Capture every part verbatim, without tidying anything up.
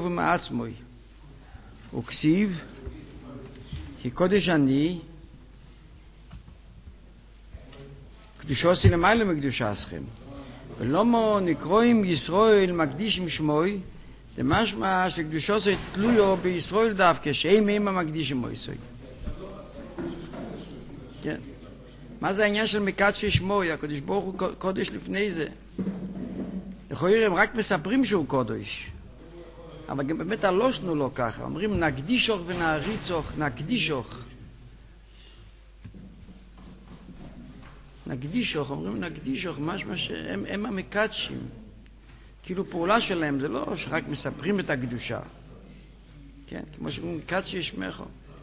ומעצמוי. וכסיב, כי קודש אני, קדושוסי למעלה מקדושסכם. ולמה נקרואים ישראל מקדישים שמוי, זה משמע שקדושוסי תלויו בישראל דווקא, שהם הם המקדישים מויסוי. כן. מה זה העניין של מקדשי שמוי? הקדוש ברוך הוא קודש לפני זה. לכאורה הם רק מספרים שהוא קודש. אבל גם באמת הלושנו לו ככה. אומרים נקדישוך ונעריצוך, נקדישוך. נקדישוך, אומרים נקדישוך, משמע שהם הם המקדשים. כאילו פעולה שלהם זה לא שרק מספרים את הקדושה. כן, כמו שאומרים מקדשי שמך.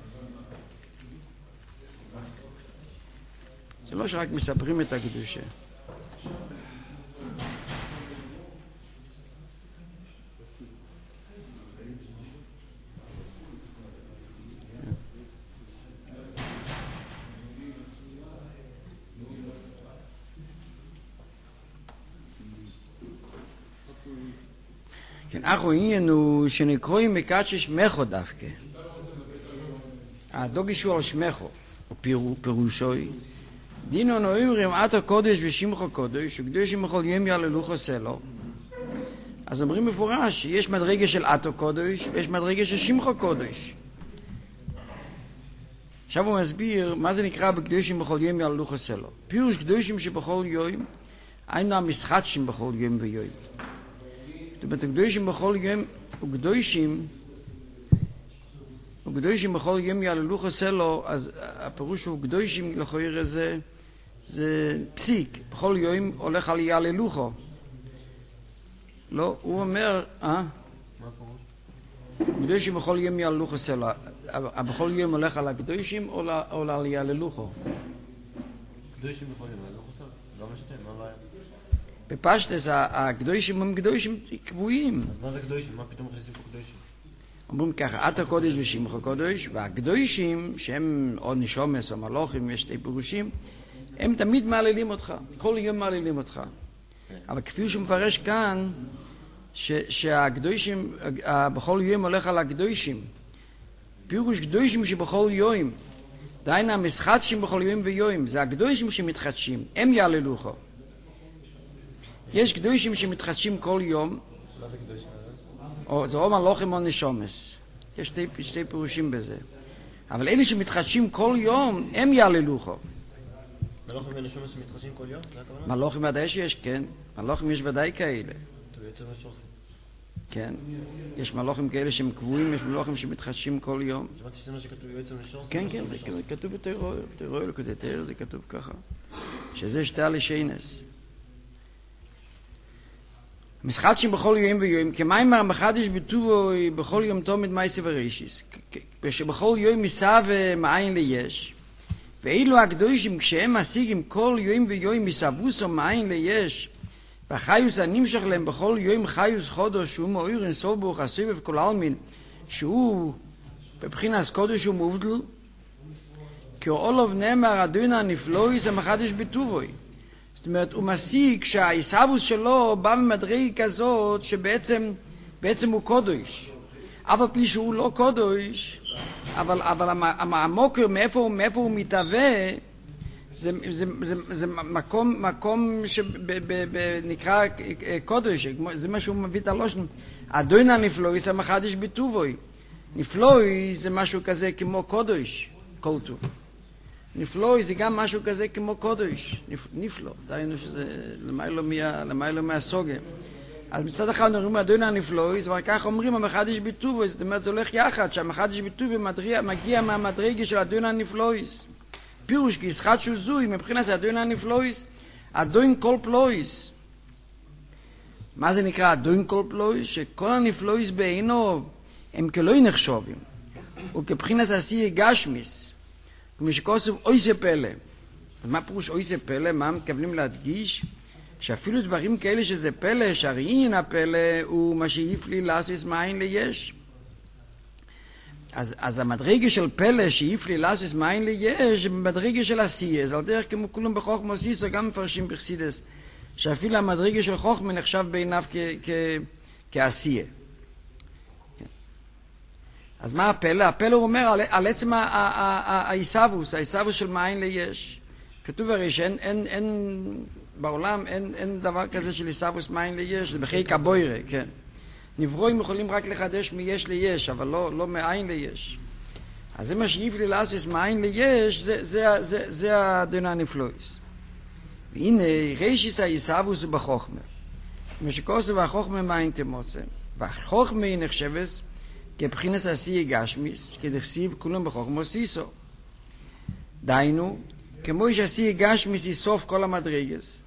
זה לא שרק מספרים את הקדושה. כן, אחו עניין הוא שנקרואים מקדשי שמך דווקא. הדוגי שהוא על שמך, או פירושוי. דינו נאמרים אתה קודש ושמך קודש וקדושים בכל יום יהללוך עושה לו. אז אומרים מפורש שיש מדרגה של אתה קודש ויש מדרגה של שמך קודש. עכשיו הוא מסביר מה זה נקרא בקדושים בכל יום יהללוך עושה לו. פירוש קדושים שבכל יום היינו המשחטשים בכל יום ויום. זאת אומרת קדושים בכל יום וקדושים וקדושים בכל יום יהללוך עושה לו, אז הפירוש הוא קדושים לכאורה זה זה פסיק, בכל יום הולך על יהללוכו. לא, הוא אומר, אה? מה הפירוש? קדושים בכל יום יהללוך עושה לו. בכל יום הולך על הקדושים או על יהללוכו? קדושים בכל יום יהללוך עושה לו? לא משתן, מה הבעיה? בפשטס, הקדושים הם קדושים קבועים. אז מה זה קדושים? מה פתאום מכניסים פה קדושים? אומרים ככה, אתה קודש ושמך קודש, והקדושים, שהם או נשומס או מלוכים, יש שתי פירושים, הם תמיד מעללים אותך, כל יום מעללים אותך. אבל כפי שהוא מפרש כאן, שהקדושים, בכל יום הולך על הקדושים. פירוש קדושים שבכל יום, דיינה המשחטשים בכל יום ויום, זה הקדושים שמתחדשים, הם יעללוכו. יש קדושים שמתחדשים כל יום, מה זה קדושים? או, זה או מלוכים או נשומס. יש שתי, שתי פירושים בזה. אבל אלה שמתחדשים כל יום, הם יעללוכו. מלוכים ונשומס שמתחדשים כל יום? זה הכוונה? מלוכים ודאי שיש, כן. מלוכים יש ודאי כאלה. טוב, יוצא מה שעושים. כן. יש מלוכים כאלה שהם קבועים, יש מלוכים שמתחדשים כל יום. שמעתי שזה מה שכתוב יוצא משורסים? כן, כן, זה כתוב בתיאוריה. בתיאוריה לקודי תיאוריה זה כתוב ככה. שזה שתי הלשיינס. משחטשים בכל יום ויום, כמיימר מחדש בטובו בכל יום תומד מייסה ורישיס, כשבכל יום מסע ומעין ליש, ואילו הקדושים כשהם משיגים כל יום ויום מסבוסו מעין ליש, והחיוס הנמשך להם בכל יום חיוס חודש, שהוא מאויר אינסוף ברוך הסובב כל העלמין, שהוא בבחינת קודש ומובדל, כי אולוב נאמר אדוני הנפלויס המחדש בטובוי. זאת אומרת, הוא משיג שהאיסאבוס שלו בא ממדרגה כזאת שבעצם בעצם הוא קודש. אבל פי שהוא לא קודש, אבל, אבל המוקר מאיפה, מאיפה הוא מתהווה, זה, זה, זה, זה מקום, מקום שנקרא קודש, זה מה שהוא מביא את הלושן. אדוני הנפלויס המחדש בטובוי. נפלויס זה משהו כזה כמו קודש, כל טוב. נפלוי זה גם משהו כזה כמו קודש, נפלא, דיינו שזה למיילו מהסוגה. אז מצד אחד אומרים אדוני הנפלוי, זה כך אומרים המחדש בטובו, זאת אומרת זה הולך יחד, שהמחדש בטובו מגיע מהמדרגה של אדוני הנפלוי. פירוש כי ישחט שהוא זוי, מבחינת זה אדוני הנפלוי, אדוני כל פלויס. מה זה נקרא אדוני כל פלויס? שכל הנפלויס בעינו הם כלא נחשובים, וכבחינת עשייה גשמיס. כמו שכוסף אויסה פלא. אז מה פירוש אויסה פלא? מה מתכוונים להדגיש? שאפילו דברים כאלה שזה פלא, שהראין הפלא הוא מה שאיף לי לעשות מאין ליש. אז, אז המדרגה של פלא שאיף לי לעשות מאין ליש, במדרגה של עשייה. זה על דרך כמו כולם בחוכמה סיסו, גם מפרשים בחסידס, שאפילו המדרגה של חוכמה נחשב בעיניו כ- כ- כעשייה. אז מה הפלא? הפלא הוא אומר על, על עצם העיסאוויס, העיסאוויס של מאין ליש. כתוב הרי שאין אין, אין, בעולם אין, אין דבר כזה של עיסאוויס מאין ליש, זה בחיק הבוירה, כן. נברואים יכולים רק לחדש מיש ליש, אבל לא, לא מאין ליש. אז זה מה שאיף לי לעשות מאין ליש, זה, זה, זה, זה, זה הדין הנפלויס. והנה, רישיס העיסאוויס הוא בחוכמה. מה שכוסו והחוכמה מאין תמוצא. והחוכמה היא נחשבת כבחינס עשייה גשמיס, כדכסיב כולם בחוכמה סיסו. דיינו, כמו שעשייה גשמיס היא סוף כל המדרגס.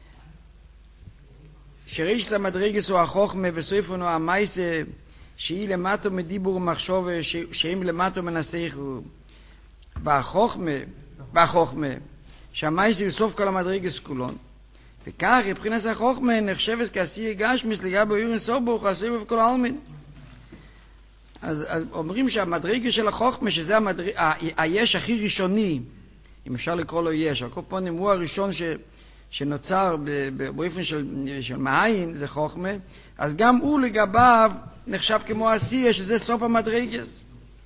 שריש המדרגס הוא החוכמה וסופנו המייסה שהיא למטו מדיבור ומחשוב שהם למטו מנסח והחוכמה, והחוכמה שהמייסה הוא סוף כל המדרגס כולון. וכך מבחינת החוכמה נחשבת כעשייה גשמיס לגבי אורן סורבוך עשייה וכל העלמין. אז, אז אומרים שהמדרגה של החוכמה, שזה המדרג, ה, היש הכי ראשוני, אם אפשר לקרוא לו יש, על כל פנים הוא הראשון ש, שנוצר באופן של, של מאין, זה חוכמה, אז גם הוא לגביו נחשב כמו עשייה, שזה סוף המדרגס.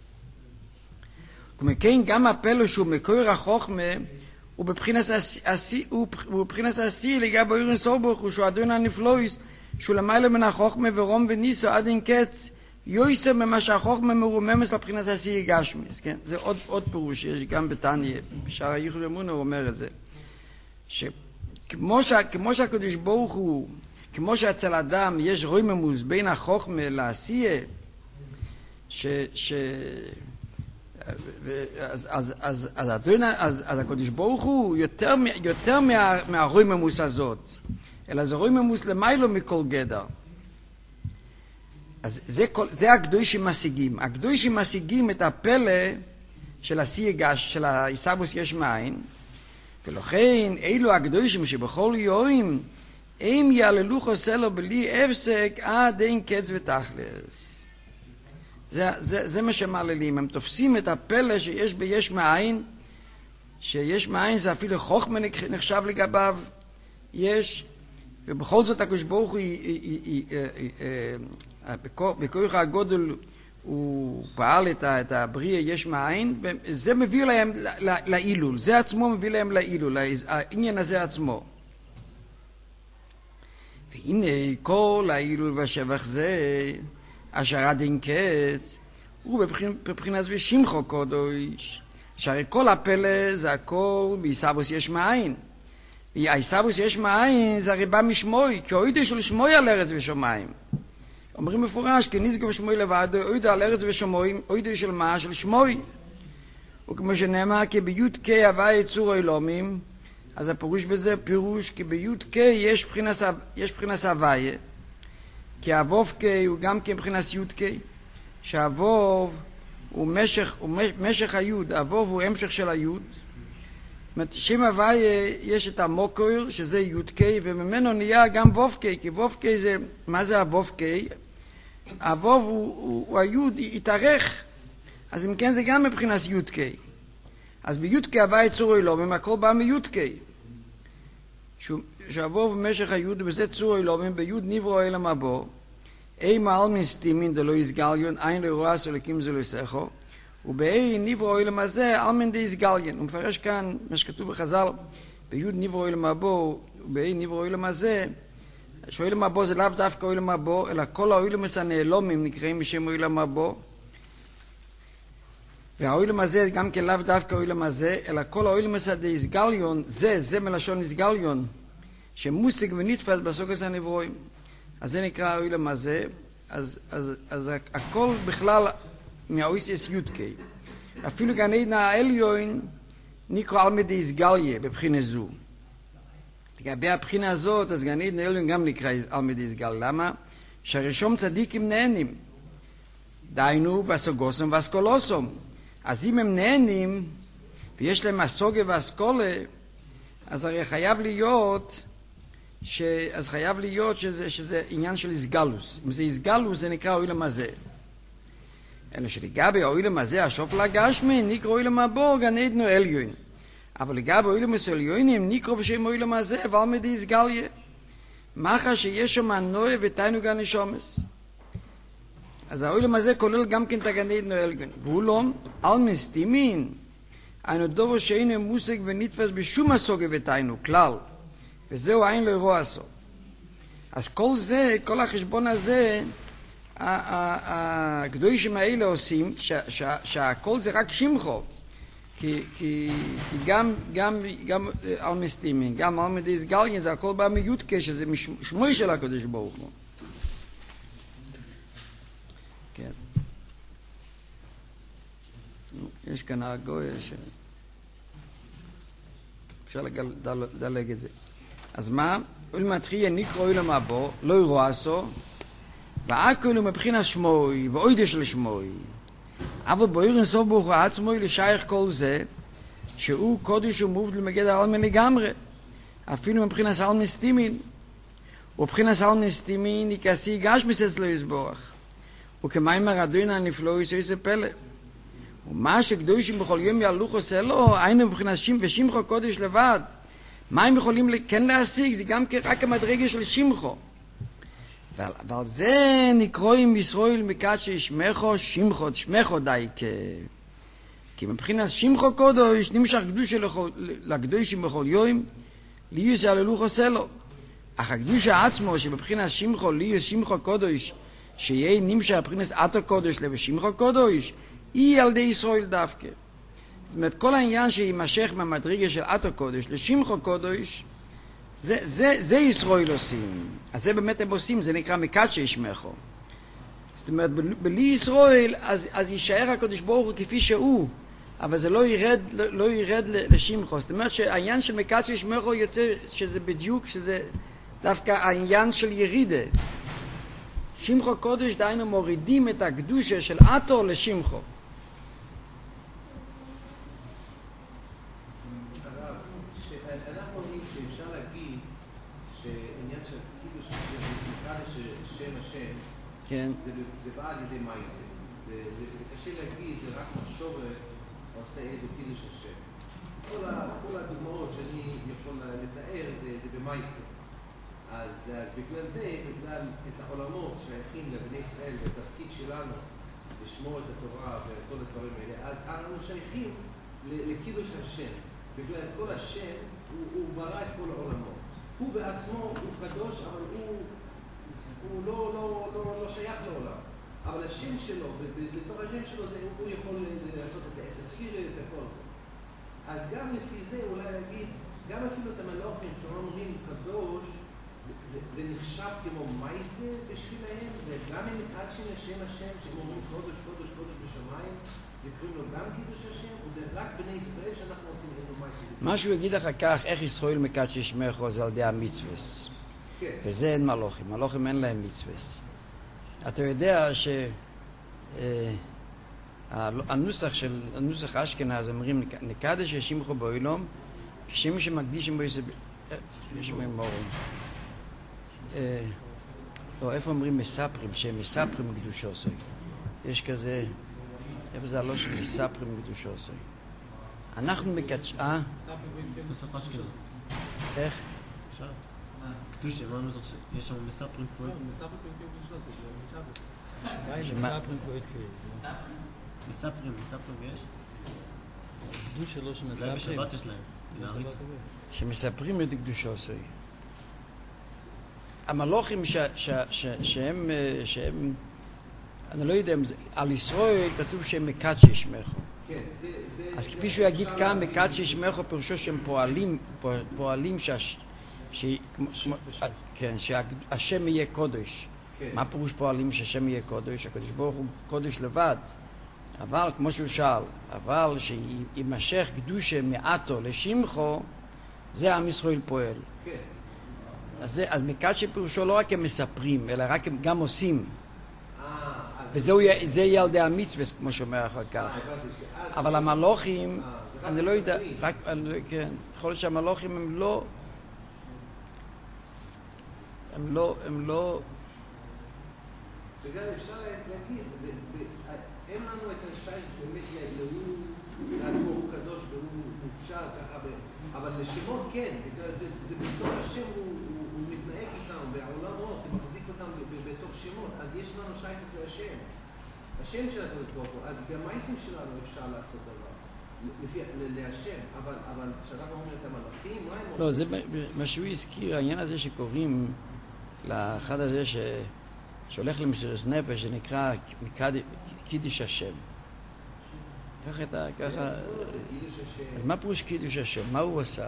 כמו כן, גם הפלא שהוא מקור החוכמה, הוא בבחינת עשייה לגבי אורן סורבוך, שהוא אדון הנפלויס, שהוא למעלה מן החוכמה ורום וניסו עד אין קץ, יויסר ממה שהחוכמה מרוממס לבחינת עשייה גשמיס, כן? זה עוד, עוד פירוש שיש גם בתניא, בשער הייחוד אמונה הוא אומר את זה. שכמו שה, כמו שהקדוש ברוך הוא, כמו שאצל אדם יש רוממוס בין החוכמה לעשייה, ש... ש אז, אז, אז, אז, אז, אז הקדוש ברוך הוא יותר, יותר מה, מהרוממוס הזאת, אלא זה רוממוס למיילו מכל גדר. אז זה, כל, זה הקדושים משיגים. הקדושים משיגים את הפלא של עשייה גש, של העיסאוויס יש מאין, ולכן אלו הקדושים שבכל יום הם יעללו חוסלו בלי הפסק עד אין קץ ותכלס. זה, זה, זה מה שמעללים. הם תופסים את הפלא שיש ביש מאין, שיש מאין זה אפילו חוכמה נחשב לגביו, יש, ובכל זאת הקדוש ברוך הוא בכוח הגודל הוא פעל את הבריאה יש מאין, וזה מביא להם לאילול, זה עצמו מביא להם לאילול, העניין הזה עצמו. והנה כל האילול והשבח זה אשר עד אין קץ הוא בבחינת ושמחו קודש, שהרי כל הפלא זה הכל בעיסאוויס יש מאין. העיסאוויס יש מאין זה הרי בא משמוי, כי אוידו של שמוי על ארץ ושמיים. אומרים מפורש, כי נזגו שמוי לבד, אוידו על ארץ ושמיים, אוידו של מה? של שמוי. וכמו שנאמר, כי ביוד קי הווה יצור אילומים, אז הפירוש בזה פירוש, כי ביוד קי יש בחינת הוויה, כי הווב קי הוא גם כן בחינת יוד קי, שהווב הוא משך, הוא משך היוד, הווב הוא המשך של היוד, שם הוויה יש את המוקר שזה יוד קי, וממנו נהיה גם ווב קי, כי ווב קי זה, מה זה הווב קי? הווב הוא, הוא, הוא היוד יתארך, אז אם כן זה גם מבחינת יוד קי. אז ביוד קי הוויה צור אילומים, הכל בא מיוד קי. שהווב משך היוד, ובזה צור אילומים, ביוד נברו אילם הבו, אי מעל מסתימין דלו יסגליון, אין לא רואה סולקים זה לא יסכו, ובאי נברו אילם הזה, אלמן די יסגליון. הוא מפרש כאן, מה שכתוב בחז"ל, ביוד נברו אילם הבו, ובאי נברו אילם הזה, שאילם הבו זה לאו דווקא אילם הבו, אלא כל האילמס הנעלומים נקראים בשם אילם הבו, והאילם הזה גם כן לאו דווקא אילם הזה, אלא כל האילמס די יסגליון, זה, זה מלשון יסגליון, שמושג ונתפס בסוגס הנברואים. אז זה נקרא האילם הזה, אז, אז, אז הכל בכלל מהאויסס יודקי. אפילו גן עדן העליון נקרא אלמא דאיסגליה בבחינה זו. לגבי הבחינה הזאת, אז גן עדן העליון גם נקרא אלמא דאיסגליה. למה? שהראשון צדיקים נהנים. דיינו בסוגוסם ואסקולוסם. אז אם הם נהנים, ויש להם הסוגה ואסקולה, אז הרי חייב להיות... ש... אז חייב להיות שזה, שזה עניין של איסגלוס. אם זה איסגלוס, זה נקרא אוילם הזה. אלא שלגבי האוילם הזה, השופל הגשמי, נקרא אוילם הבו, גן עדנו עליון. אבל לגבי אוילם הסוליונים, נקרא בשם אוילם הזה, ועל מדי איסגליה. מאחר שיש שם הנועה ותיינו גן נשומס. אז העולם הזה כולל גם כן את הגן עדן העליון. ואולם, על מסתימין, היינו דובר שאינו מושג ונתפס בשום הסוגיה ותיינו, כלל. וזהו אין לו אירוע עשו. אז כל זה, כל החשבון הזה, הקדושים האלה עושים, שהכל זה רק שמחו. כי, כי, כי גם, גם, גם על מסתימין, גם על מדיס גלגן, זה הכל בא מיודקה, שזה שמוי של הקדוש ברוך הוא. כן. יש כאן הגויה ש... אפשר לדלג את זה. אז מה? אול מתחיל נקרא אולם הבא, לא ירוע עשו, והכל מבחינה שמוי, ואוידה של שמוי. אבל באירן סוף ברוך הוא עצמו לשייך כל זה, שהוא קודש ומובדל מגד העלמין לגמרי. אפילו מבחינת העלמין סתימין. ובבחינת העלמין סתימין יקסי גש מסץ לא יסבורך. וכמיימר הדוין הנפלא יסויס פלא. ומה שקדושים בכל יום יהלוך עושה לו, היינו מבחינת שם ושמחו קודש לבד. מה הם יכולים כן להשיג? זה גם רק המדרגה של שמחו. ועל, ועל זה נקרואים ישראל מקדשי שמחו, שמחו, שמחו דייקה. כי מבחינת שמחו קודש נמשך קדושה לקדושים בכל יום, ליוס הללוך עושה לו. אך הקדושה עצמו שבבחינת שמחו, ליוס שמחו קודש, שיהיה נמשך מבחינת עתו קודש לבשמחו קודש, היא על די ישראל דווקא. זאת אומרת, כל העניין שימשך מהמדרגה של עתו קודש לשמחו קודש, זה, זה, זה ישראל עושים. אז זה באמת הם עושים, זה נקרא מקדשי שמחו. זאת אומרת, בלי ישראל, אז, אז יישאר הקדוש ברוך הוא כפי שהוא, אבל זה לא ירד, לא, לא ירד לשמחו. זאת אומרת שהעניין של מקדשי שמחו יוצא שזה בדיוק, שזה דווקא העניין של ירידה. שמחו קודש דיינו מורידים את הקדושה של עתו לשמחו. כן. זה, זה בא על ידי מייסה. זה, זה, זה קשה להגיד, זה רק מחשוב עושה איזה קידוש השם. כל, ה, כל הדוגמאות שאני יכול לתאר זה, זה במייסה. אז, אז בגלל זה, בגלל את העולמות שייכים לבני ישראל והתפקיד שלנו לשמור את התורה וכל הדברים האלה, אז אנחנו שייכים לקידוש השם. בגלל כל השם, הוא, הוא ברא את כל העולמות. הוא בעצמו, הוא קדוש, אבל הוא... הוא לא, לא, לא, לא שייך לעולם. אבל השם שלו, בתור השם שלו, זה, הוא יכול לעשות את האסספירס, הכל. אז גם לפי זה אולי להגיד, גם אפילו את המלוכים שאומרים קדוש, זה, זה, זה נחשב כמו מייסה בשבילהם, זה גם אם מתעדשים לשם השם, שהם אומרים קודש, קודש, קודש בשמיים, זה קוראים לו גם קידוש השם, או זה רק בני ישראל שאנחנו עושים איזו מייסה. מה שהוא יגיד אחר כך, איך ישראל מקדשי שמחו זה על ידי המצווס. וזה אין מלוכים, מלוכים אין להם מצווס. אתה יודע שהנוסח של, הנוסח אשכנז אומרים נקדש שמחו באילום, כשם שמקדישים בו איזה, יש אומרים מורים. לא, איפה אומרים מספרים, שהם מספרים קדושו עשוי. יש כזה, איפה זה הלא של מספרים קדושו עשוי. אנחנו מקדש, אה? נוסח אשכנז. איך? קדושה, מה אני זוכר? יש שם מספרים כבוד? מספרים כבוד מספרים כבוד מספרים, מספרים יש? קדושה לא שמספרים. אולי בשבת יש להם. שמספרים את קדושו עשוי. המלוכים שהם, שהם, אני לא יודע, על ישראל כתוב שהם מקדשי שמחו. אז כפי שהוא יגיד כאן, מקדשי שמחו פירושו שהם פועלים, פועלים שהש... ש... כן, שהשם יהיה קודש. מה פירוש פועלים שהשם יהיה קודש? הקדוש ברוך הוא קודש לבד. אבל, כמו שהוא שאל, אבל שימשך קדושה מעטו לשמחו, זה עם ישראל פועל. אז, זה, אז מקדשי פירושו לא רק הם מספרים, אלא רק הם גם עושים. וזה יהיה על ידי המצווה, כמו שאומר אחר כך. אבל המלוכים, אני לא יודע, רק, כן, יכול להיות שהמלוכים הם לא... הם לא, הם לא... וגם אפשר להגיד, אין לנו את השתיים שבאמת הוא לעצמו, הוא קדוש והוא מופשט ככה, אבל לשמות כן, בגלל זה, זה בתוך השם הוא, הוא מתנהג איתם, והעולמות, זה מחזיק אותם בתוך שמות, אז יש לנו שייכס להשם. השם של הקדוש ברוך הוא, אז במעשים שלנו אפשר לעשות דבר. לפי, להשם, אבל, אבל כשאנחנו אומרים את המלאכים, מה הם עושים? לא, זה מה שהוא הזכיר, העניין הזה שקוראים לאחד הזה ש... שהולך למסירות נפש, שנקרא קידוש השם. ככה אתה, ככה... אז מה פירוש קידוש השם? מה הוא עשה?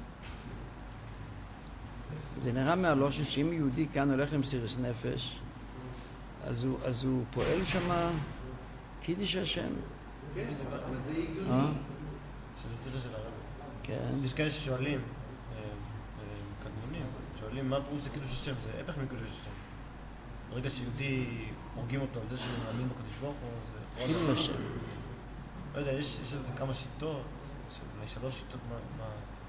זה נראה מהלושן שאם יהודי כאן הולך למסירות נפש, אז הוא, אז הוא פועל שמה קידוש השם. כן, אבל זה הגיוני. אה? שזה סדר של הרב. כן. יש כאלה ששואלים, קדמונים, שואלים מה פירוש קידוש השם, זה הפך מקידוש השם. ברגע שיהודי הורגים אותו על זה שהוא מאמין בקדוש ברוך הוא, זה קידוש השם. לא יודע, יש על זה כמה שיטות, אולי שלוש שיטות מה...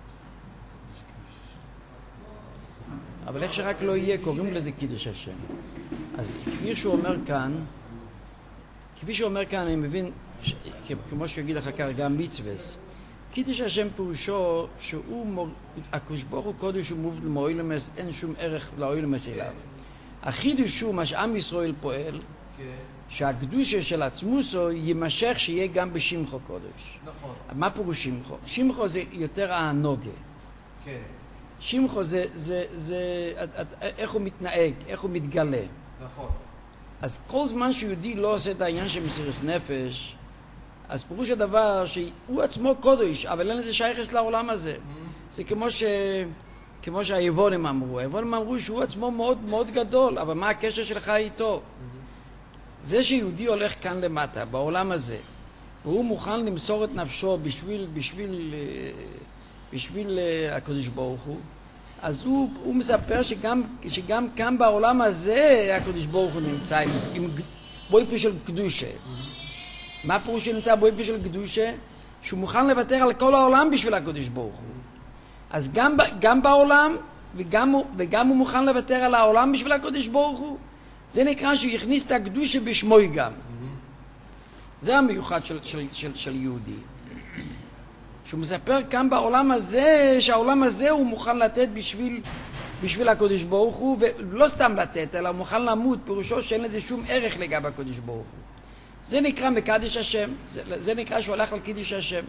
אבל איך שרק לא יהיה, קוראים לזה קידוש השם. אז כפי שהוא אומר כאן, כפי שהוא אומר כאן, אני מבין, ש... כמו שהוא יגיד לך כך, גם מצווס. קידוש השם פירושו שהוא, מור... הקדוש ברוך הוא קודש ומובדל מאוילמס, אין שום ערך לאוילמס אליו. החידוש הוא מה שעם ישראל פועל, שהקדושה של עצמוסו יימשך שיהיה גם בשמחו קודש. נכון. מה פירוש שמחו? שמחו זה יותר הנוגה. כן. שמחו זה, זה, זה, איך הוא מתנהג, איך הוא מתגלה. נכון. אז כל זמן שיהודי לא עושה את העניין של מסירות נפש, אז פירוש הדבר שהוא עצמו קודש, אבל אין לזה שייכות לעולם הזה. Mm-hmm. זה כמו ש... כמו שהיוונים אמרו. היוונים אמרו שהוא עצמו מאוד מאוד גדול, אבל מה הקשר שלך איתו? Mm-hmm. זה שיהודי הולך כאן למטה, בעולם הזה, והוא מוכן למסור את נפשו בשביל, בשביל, בשביל הקדוש ברוך הוא, אז הוא, הוא מספר שגם, שגם כאן בעולם הזה הקדוש ברוך הוא נמצא עם, עם באופן של קדושה. Mm-hmm. מה פירוש שנמצא באופן של קדושה? שהוא מוכן לוותר על כל העולם בשביל הקדוש ברוך הוא. אז גם, גם בעולם, וגם, וגם הוא מוכן לוותר על העולם בשביל הקדוש ברוך הוא. זה נקרא שהוא הכניס את הקדושה בשמוי גם. Mm-hmm. זה המיוחד של, של, של, של יהודי. שהוא מספר כאן בעולם הזה, שהעולם הזה הוא מוכן לתת בשביל, בשביל הקדוש ברוך הוא, ולא סתם לתת, אלא הוא מוכן למות, פירושו שאין לזה שום ערך לגבי הקדוש ברוך הוא. זה נקרא מקדש השם, זה, זה נקרא שהוא הלך על קידוש השם.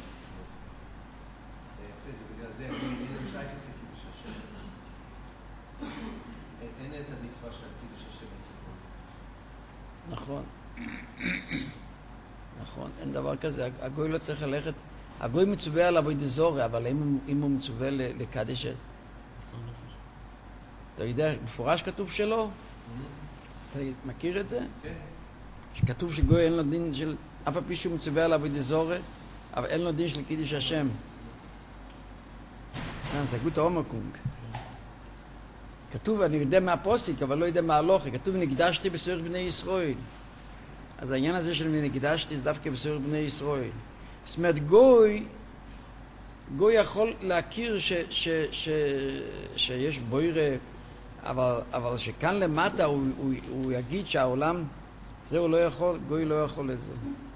נכון. נכון, אין דבר כזה. הגוי לא צריך ללכת, הגוי מצווה על עבודת זרה, אבל אם, אם הוא מצווה לקדש, אתה יודע, מפורש כתוב שלא? אתה מכיר את זה? כן. שכתוב שגוי אין לו דין של, אף על פי שהוא מצווה על עבודת זרה, אבל אין לו דין של קידוש השם. סתם, זה גוטה אומקונג. כתוב, אני יודע מהפוסיק, אבל לא יודע מהלוכה, כתוב, נקדשתי בסורך בני ישראל. אז העניין הזה של נקדשתי זה דווקא בסורך בני ישראל. זאת אומרת, גוי, גוי יכול להכיר ש, ש, ש, שיש בוירה, אבל, אבל שכאן למטה הוא, הוא, הוא יגיד שהעולם, זה הוא לא יכול, גוי לא יכול את זה.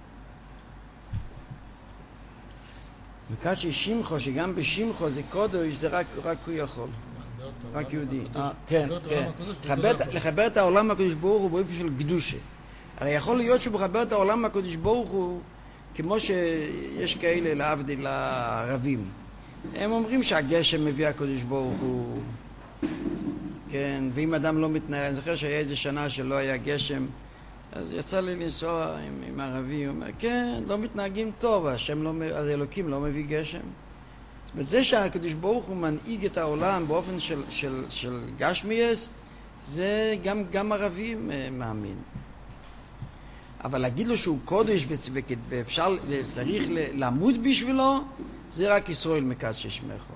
וכאן ששמחו, שגם בשמחו זה קודש, זה רק, רק הוא יכול. רק יהודי. כן, כן. לחבר את העולם הקדוש ברוך הוא באופן של קדושה. הרי יכול להיות שהוא מחבר את העולם הקדוש ברוך הוא כמו שיש כאלה להבדיל לערבים. הם אומרים שהגשם מביא הקדוש ברוך הוא. כן, ואם אדם לא מתנהל, אני זוכר שהיה איזה שנה שלא היה גשם, אז יצא לי לנסוע עם, עם ערבי, הוא אומר, כן, לא מתנהגים טוב, השם לא, אז אלוקים לא מביא גשם. וזה שהקדוש ברוך הוא מנהיג את העולם באופן של, של, של גשמיאס, זה גם, גם ערבים מאמין. אבל להגיד לו שהוא קודש ואפשר, וצריך למות בשבילו, זה רק ישראל מקדש שמך.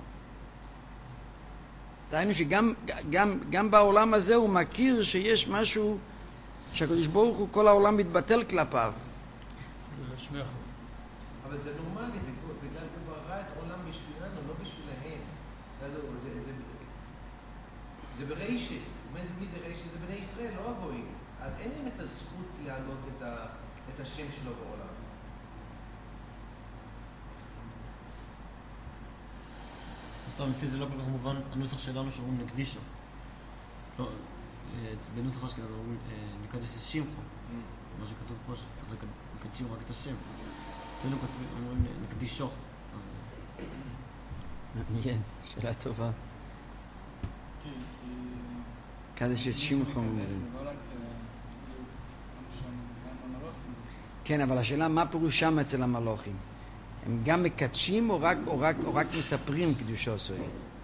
דהיינו שגם גם, גם בעולם הזה הוא מכיר שיש משהו שהקדוש ברוך הוא כל העולם מתבטל כלפיו. אבל זה נורמלי, בגלל הוא ברא את העולם בשבילנו, לא בשבילהם. זה, זה, זה בריישס. מי זה ריישס? זה בני ישראל, לא הגויים. אז אין להם את הזכות להעלות את, ה, את השם שלו בעולם. אז טוב, לפי זה לא כל כך מובן, הנוסח שלנו שאומרים נקדישו. לא, בנוסח אשכנז אומרים מקדש את שמחו. מה שכתוב פה שצריך לקדשים רק את השם. אצלנו אומרים נקדיש שוך. מעניין, שאלה טובה. קדש את שמחו. כן, אבל השאלה מה פירושם אצל המלוכים? הם גם מקדשים או רק, או רק, או רק מספרים קדושו סוי?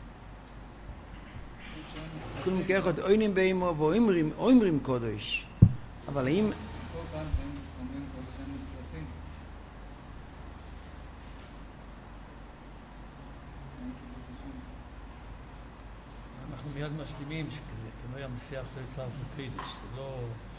כולם כאחד אוינים באימו ואומרים, אומרים קודש. אבל האם... אנחנו מיד משלימים שכמו היה מסיח זה צלף מקדש, זה לא...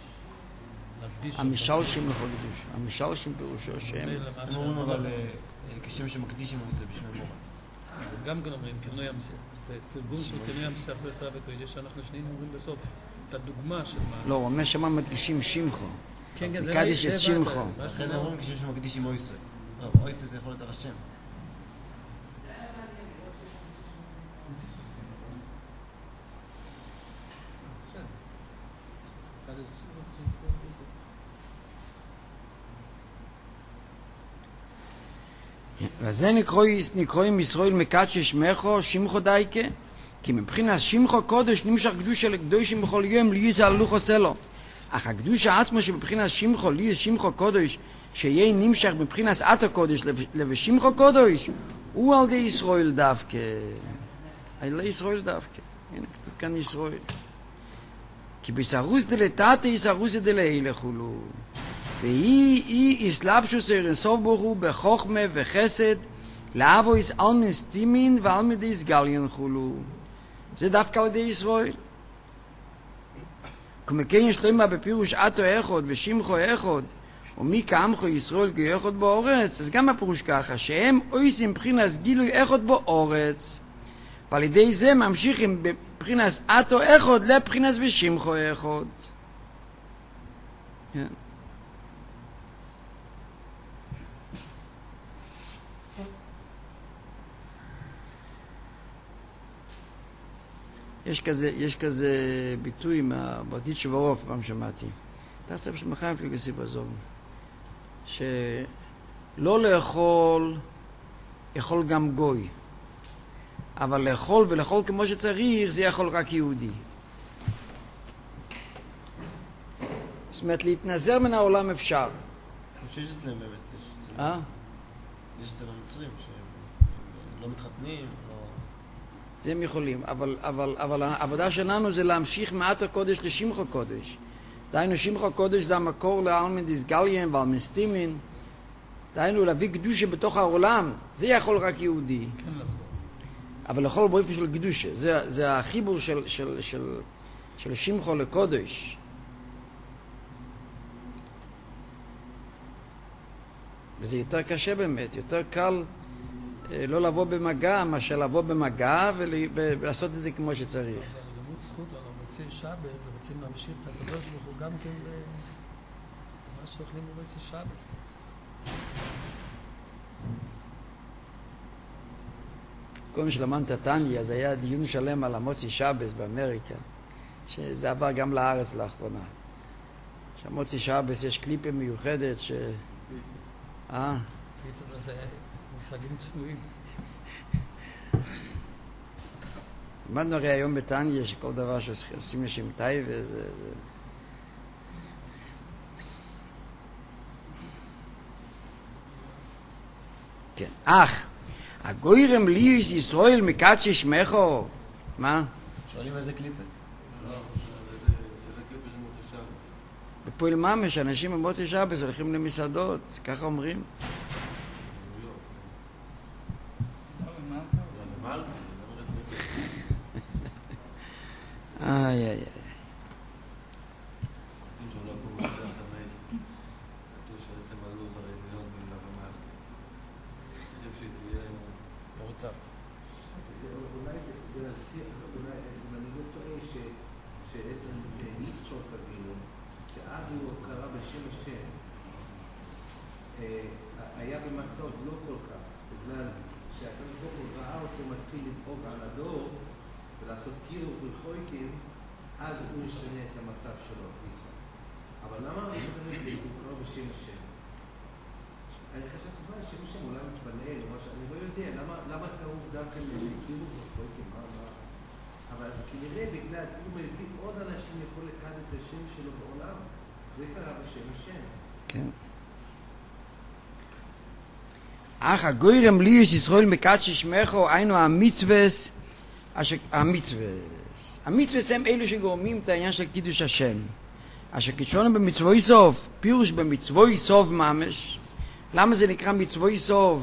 המשלשים לכל קדוש, המשלשים פירושו שהם... הם אומרים אבל כשם שמקדישים הוא עושה בשמי מורה. הם גם כן אומרים, כנוי המסיח, זה תרגום של כנוי המסיח ויצרה בקודש, שאנחנו שנינו אומרים בסוף, את הדוגמה של מה... לא, הוא אומר שמה מדגישים שמחו. כן, כן, מקדש את שמחו. אחרי זה אומרים כשם שמקדישים אויסה. אויסה זה יכול להיות על השם. וזה נקרואים ישראל מקדש שמחו, שמחו דייקה, כי מבחינת שמחו קודש נמשך קדושה לקדושים בכל יום ליז על לוח עושה לו. אך הקדושה עצמו שבבחינת שמחו ליז שמחו קודש, שיהיה נמשך מבחינת עתה קודש לבשמחו קודש, הוא על די ישראל דווקא. על די ישראל דווקא. הנה כתוב כאן ישראל. כי בסרוס דלתתה יסרוס דלאלה חולו. והיא היא אסלאפשוס אירנסוף ברוך הוא בחוכמה וחסד לאבויס אלמן סטימין ואלמן דיס גליון חולו. זה דווקא על ידי ישראל. כמכן יש למה בפירוש עתו אחד ושמחו אחד ומי כעמכו ישראל כאחד באורץ, אז גם הפירוש ככה שהם עושים מבחינת גילוי אחד באורץ, ועל ידי זה ממשיכים מבחינת עתו אחד לבחינת ושמחו אחד. כן. יש כזה, יש כזה ביטוי מהבעתית שברוף, פעם שמעתי. אתה צריך שמחיים פליגסי בזוג. שלא לאכול, יכול גם גוי. אבל לאכול ולאכול כמו שצריך, זה יכול רק יהודי. זאת אומרת, להתנזר מן העולם אפשר. שיש אצלם באמת, אה? יש אצל הנוצרים שהם לא מתחתנים, זה הם יכולים, אבל, אבל, אבל העבודה שלנו זה להמשיך מעט הקודש לשמחו קודש. דהיינו, שמחו קודש זה המקור לאלמן דיסגליין ואלמן סטימין. דהיינו, להביא קדושה בתוך העולם, זה יכול רק יהודי. כן, נכון. אבל לכל באופן של קדושה, זה, זה החיבור של, של, של, של שמחו לקודש. וזה יותר קשה באמת, יותר קל לא לבוא במגע, מאשר לבוא במגע ולעשות את זה כמו שצריך. אבל גמות זכות לנו, מוצאי שבס, רוצים להמשיך את הקדוש ברוך הוא גם כן במה שאוכלים במוצאי שבס. קודם שלמדנו את הטניה, אז היה דיון שלם על המוצאי שבס באמריקה, שזה עבר גם לארץ לאחרונה. שהמוצאי שבס יש קליפה מיוחדת ש... אה? פיצה זה מושגים צנועים. למדנו הרי היום בטניה שכל דבר שעושים לשם טייבה זה... כן. אך, הגוירם ליוס ישראל מקדש שמחו. מה? שואלים איזה קליפה? לא, איזה קליפה של מוצאי שבס. בפועל ממש, אנשים במוצאי שבס הולכים למסעדות, ככה אומרים. איי, איי, איי. היה במצב לא כל כך, בגלל שהקדוש ברוך הוא ראה אותו מתחיל לדאוג על הדור ולעשות קירוב וחויקים, אז הוא משתנה את המצב שלו, יצחק. אבל למה הוא צריך לקרוא בשם השם? אני חשבתי מה השם השם, אולי מתפלל או משהו, אני לא יודע, למה קראו דווקא לקירוב וחולקים, מה, מה? אבל כנראה בגלל, הוא מביא עוד אנשים יכול לקד את השם שלו בעולם, זה קרה בשם השם. כן. אך הגוירם ליוס ישראל מקדש שמחו, היינו המצווס, המצווס. המצווס הם אלו שגורמים את העניין של קידוש השם. אשר קידשנו במצווי סוף, פירוש במצווי סוף ממש. למה זה נקרא מצווי סוף?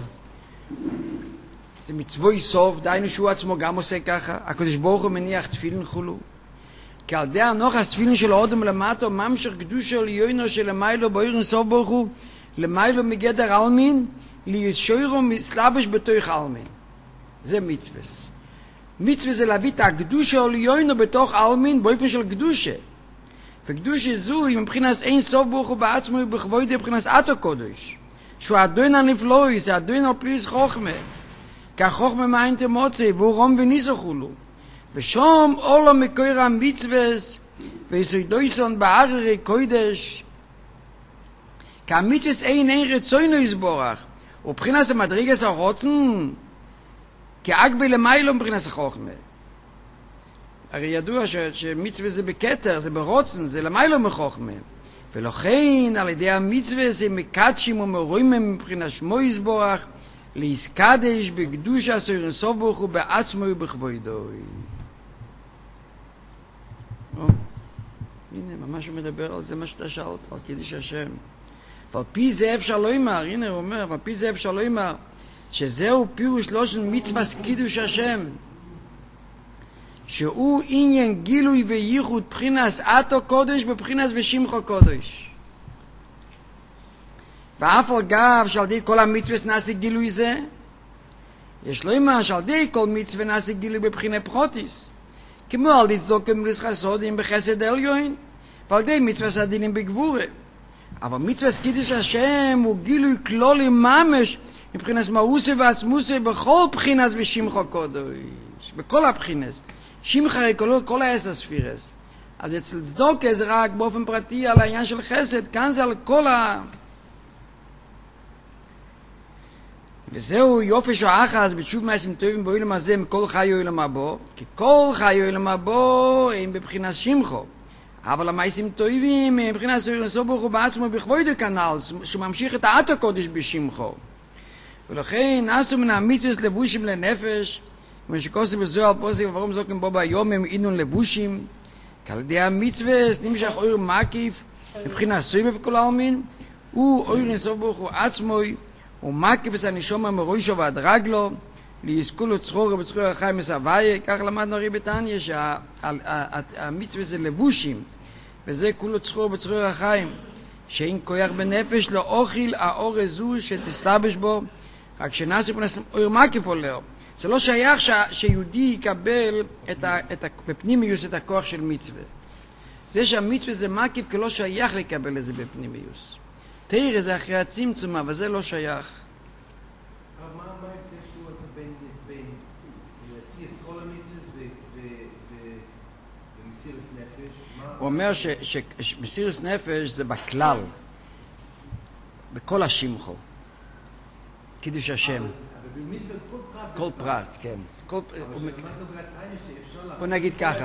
זה מצווי סוף, דיינו שהוא עצמו גם עושה ככה. הקדוש ברוך הוא מניח תפילין חולו. כי על די הנוח תפילין של האודם למטה, ממשיך קדושו ליוינו שלמיילו באירן סוף ברוך הוא, למיילו מגדר אלמין, לישוירו מסלבש בתוך אלמין. זה מצווס. מצווה זה להביא את הקדושה ליוינו בתוך אלמין באופן של קדושה. וקדושה זו היא מבחינת אין סוף ברוך הוא בעצמו ובכבודי מבחינת אתו קודש. שהוא אדון הנפלוי, זה אדון על פליס חוכמה. כי החוכמה מאין תמוצא, והוא רום וניסו חולו. ושום אולו מקור המצווס, ויסוידויסון בעררי קודש. כי המצווס אין אין רצוינו יסבורך. ובחינס המדרגס הרוצן, כי אגבי למיילו מבחינס החוכמה. הרי ידוע ש, שמצווה זה בקטר, זה ברוצן, זה למיילו מחוכמה. ולכן על ידי המצווה זה מקדשים ומרואים מבחינת שמו יסבורך, להסקדש בקדוש הסוירן סוף ברוך הוא בעצמו ובכבודו. הנה, ממש הוא מדבר על זה מה שאתה שאלת, על קידוש השם. ועל פי זה אפשר לא אמר, הנה הוא אומר, ועל פי זה אפשר לא אמר, שזהו פירוש לא של מצווה קידוש השם, שהוא עניין גילוי וייחוד בחינס אתו קודש בבחינס ושמחו קודש. ואף על גב שעל די כל המצווה נעשה גילוי זה, יש לו אמר שעל די כל מצווה נעשה גילוי בבחינה פחוטיס, כמו על די צדוקים ולסחסודים בחסד עליון, ועל די מצווה סדינים בגבורה. אבל מצווה קידוש השם הוא גילוי כלולי ממש מבחינת מאוסה ועצמוסה בכל בחינס ושמחו קודש, בכל הבחינס. שמחה הרי כולל כל העשר ספירס. אז אצל צדוקה זה רק באופן פרטי על העניין של חסד, כאן זה על כל ה... וזהו יופי שואחס בתשוב מעשים טובים באוילם הזה מכל חי אוילם הבא, כי כל חי אוילם הבא הם בבחינת שמחו. אבל המעשים טובים הם בבחינת סוף ברוך הוא בעצמו בכבודו כנ"ל, שממשיך את האתו קודש בשמחו. ולכן נעשו מן המצוות לבושים לנפש, כמו שכוסף בזוהר פוסק ורום זוקים בו ביום הם אינון לבושים, כי על ידי המצווה נמשך אור מקיף מבחינת סויבב כל העלמין, הוא אור אינסוף ברוך הוא עצמו, הוא מקיף את הנשום מראשו ועד רגלו, ליזכו לו צחור ובצחור החיים מסבייה. כך למדנו הרי בתניא שהמצווה זה לבושים, וזה כולו צחור ובצחור החיים, שאין כוח בנפש לא אוכל האור הזו שתסלבש בו, רק שנעשה פנס אור מקיף עולר. זה לא שייך ש, שיהודי יקבל את ה, את ה, בפנימיוס את הכוח של מצווה. זה שהמצווה זה מקיף כי לא שייך לקבל את זה בפנימיוס. תראה, זה אחרי הצמצום, אבל זה לא שייך. אבל מה ההבדל שהוא הזה בין להסיס כל המצוות ומסירת נפש? הוא אומר שמסירת נפש זה בכלל, בכל השמחו. קידוש השם. כל פרט, כן. בוא נגיד ככה.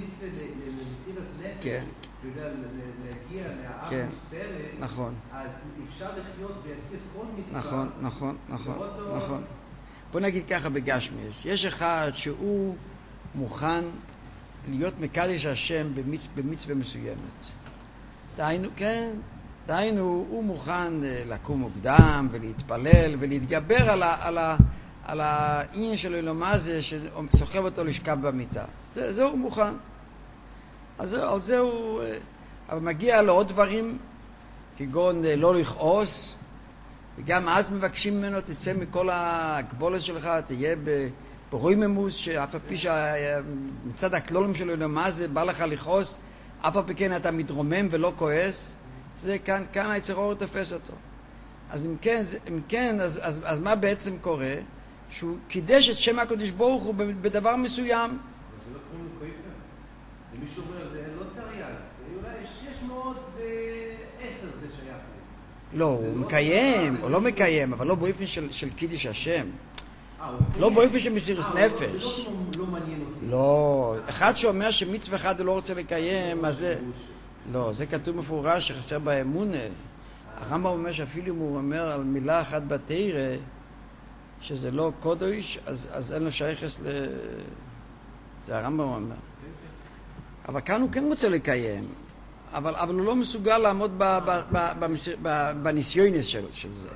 כן. להגיע לארץ פרס, נכון. אז אפשר לחיות בעשיית כל מצווה. נכון, נכון, נכון, נכון. בוא נגיד ככה בגשמיאס. יש אחד שהוא מוכן להיות מקדש השם במצווה מסוימת. דהיינו, כן. דהיינו, הוא מוכן לקום מוקדם ולהתפלל ולהתגבר על ה... על ה על העניין של אלומה זה שסוחב אותו לשכב במיטה. זה, זה הוא מוכן. אז על זה הוא... אבל מגיע לו עוד דברים, כגון לא לכעוס, וגם אז מבקשים ממנו, תצא מכל הגבולת שלך, תהיה ברוממוס, שאף על פי שמצד הכלולים של אלומה זה בא לך לכעוס, אף על פי כן אתה מתרומם ולא כועס, זה כאן, כאן היצר אור תופס אותו. אז אם כן, אם כן אז, אז, אז מה בעצם קורה? שהוא קידש את שם הקדוש ברוך הוא בדבר מסוים. אבל זה לא קוראים לו כופר. למי מישהו אומר, זה לא תרי"ג, זה אולי שש מאות ועשר זה שייך לי. לא, הוא מקיים, הוא לא מקיים, אבל לא באופן של קידוש השם. אה, הוא לא מקיים. באופן של מסירות אה, נפש. זה לא לא מעניין אותי. לא, אחד שאומר שמצווה אחד הוא לא רוצה לקיים, אז זה... לא, זה כתוב מפורש שחסר באמונה. הרמב"ם אומר שאפילו אם הוא אומר על מילה אחת בתורה, שזה לא קודש, אז, אז אין לו שייכס ל... זה הרמב"ם אומר. אבל כאן הוא כן רוצה לקיים, אבל, אבל הוא לא מסוגל לעמוד ב, ב, ב, במסיר, ב, בניסיונס של, של זה.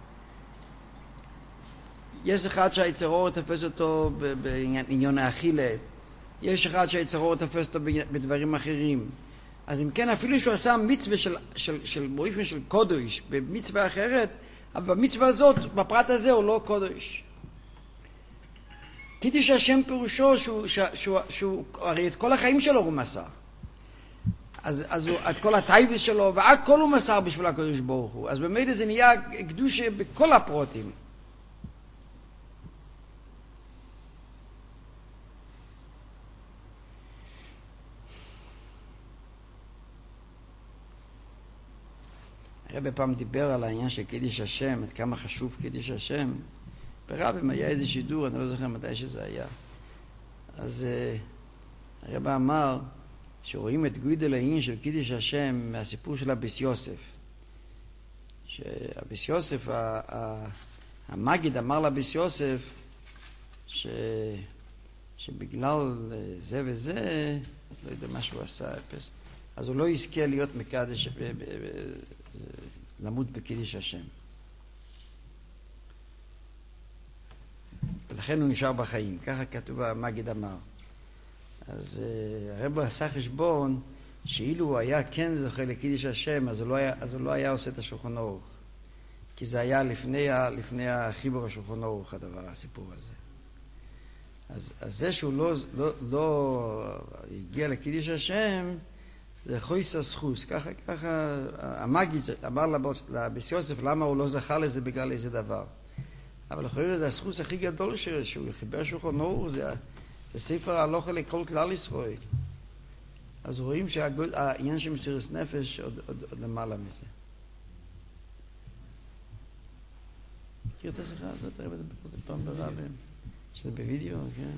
יש אחד שהיצר אור תפס אותו בעניין האכילה, יש אחד שהיצר אור תפס אותו בדברים אחרים. אז אם כן, אפילו שהוא עשה מצווה של, של, של באופן של קודש, במצווה אחרת, אבל במצווה הזאת, בפרט הזה, הוא לא קודש. קידוש השם פירושו שהוא, שהוא, שהוא, שהוא, הרי את כל החיים שלו הוא מסר. אז, אז הוא, את כל הטייבס שלו, והכל הוא מסר בשביל הקדוש ברוך הוא. אז במילא זה נהיה קדוש בכל הפרוטים. הרב פעם דיבר על העניין של קידוש השם, את כמה חשוב קידוש השם. ברבים היה איזה שידור, אני לא זוכר מתי שזה היה. אז uh, הרב אמר שרואים את גודל העניין של קידוש השם מהסיפור של אביס יוסף. שאביס יוסף, ה- ה- המגיד אמר לאביס יוסף ש... שבגלל זה וזה, לא יודע מה שהוא עשה, אז הוא לא יזכה להיות מקדש, ב- ב- ב- למות בקידוש השם. ולכן הוא נשאר בחיים, ככה כתוב המגיד אמר. אז uh, הרב עשה חשבון שאילו הוא היה כן זוכה לקידוש השם, אז הוא לא היה, אז הוא לא היה עושה את השולחן ערוך. כי זה היה לפני, ה, לפני החיבור השולחן ערוך, הדבר, הסיפור הזה. אז, אז זה שהוא לא, לא, לא הגיע לקידוש השם, זה חויסר סחוס. ככה, ככה המגיד אמר לאביס יוסף למה הוא לא זכה לזה בגלל איזה דבר. אבל אחרי זה הסחוס הכי גדול שהוא חיבר שולחן ערוך, זה, זה ספר ההלכה לכל כלל ישראל. אז רואים שהעניין של מסירות נפש עוד, עוד, עוד למעלה מזה. מכיר את השיחה הזאת? הרב מדבר על זה פעם ברבים. שזה בווידאו, כן.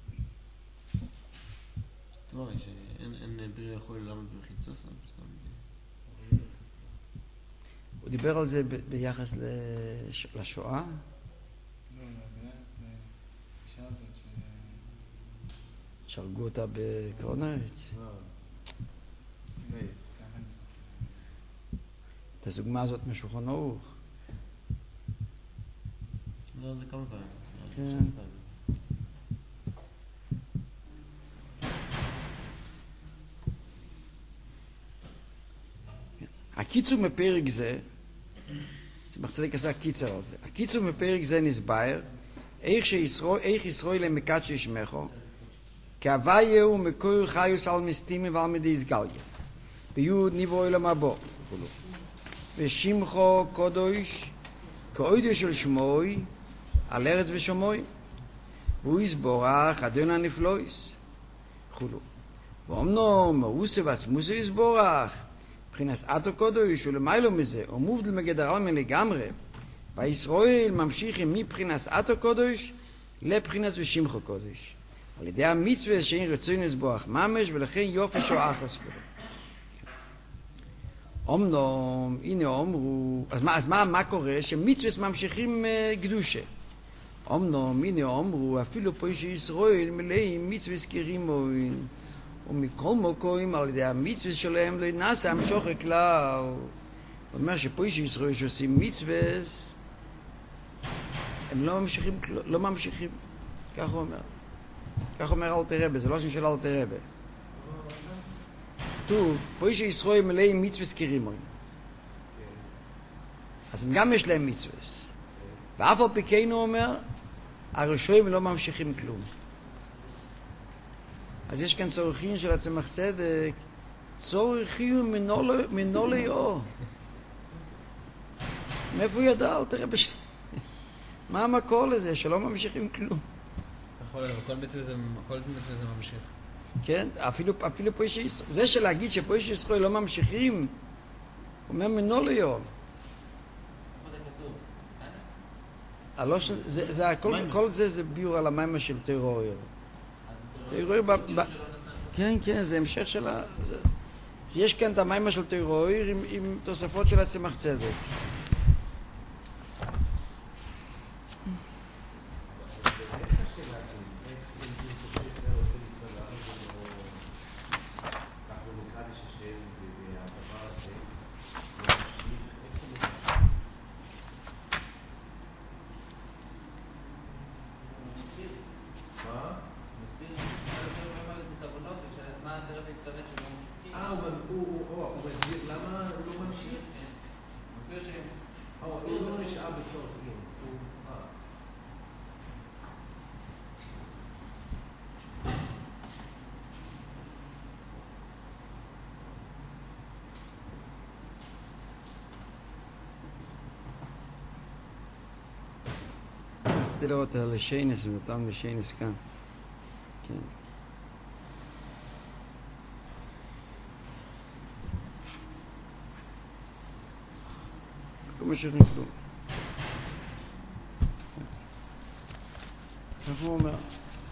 לא, שאין בריא יכול לעמוד במחיצה, סתם. הוא דיבר על זה ביחס לשואה? לא, לא, ביחס לאישה הזאת ש... שהרגו אותה בקרונארץ. את הזוגמה הזאת משולחן ערוך. לא, זה כמה פעמים. כן. הקיצור מפרק זה, צמח צדק עשה קיצר על זה, הקיצור מפרק זה נסבר, איך שישראל, איך ישראל למקד שישמחו, כהוויה ומקור חיוס על מסתימי ועל מדי סגליה, ביוד ניבו אל המבוא, וכולו. ושמחו קודש, כאוידו של שמוי, על ארץ ושמוי, והוא יסבורך אדון הנפלויס, וכולו. ואומנו מאוסה ועצמוסה יסבורך, מבחינת אתו קודש ולמיילו מזה, או מובדל מגדר אלמן לגמרי, והישראל ממשיכים מבחינת אתו קודש לבחינת ושמחו קודש. על ידי המצווה שאין רצוי נסבוח ממש, ולכן יופי שואח הספור. אומנום, הנה אומרו, אז מה, אז מה, מה קורה? שמצווה ממשיכים uh, קדושה. אומנום, הנה אומרו, אפילו פה שישראל מלאים מצווה סקירימוין, ומכל מוקוים על ידי המצווה שלהם לא נעשה המשוך הכלל. הוא אומר שפה שישראל שעושים מצווה, הם לא ממשיכים, לא ממשיכים. כך הוא אומר. כך אומר אלתר רבי, זה לא שם של אלתר רבי. כתוב, פה שישראל מלאים מצווה סקירימוין. אז הם גם יש להם מצווה. ואף על פי כן הוא אומר, הראשונים לא ממשיכים כלום. אז יש כאן צורכים של הצמח צדק, צורכים מנו ליאו. מאיפה הוא ידע? אל תראה בשביל... מה המקור לזה? שלא ממשיכים כלום. יכול להיות, כל מצווה זה ממשיך. כן? אפילו, אפילו פה יש ישראל. זה שלהגיד שפה יש ישראל לא ממשיכים, הוא אומר מנו ליום. הלא ש... זה, זה, הכל, כל זה זה ביור על המים של טרוריו. טרוריו ב... ב... כן, כן, זה המשך של ה... זה... יש כאן את המים של טרוריו עם, עם תוספות של הצמח צדק. רציתי לראות על שיינס, ונותן לשיינס כאן. כן. כל מה שכנים כלום. איך הוא אומר?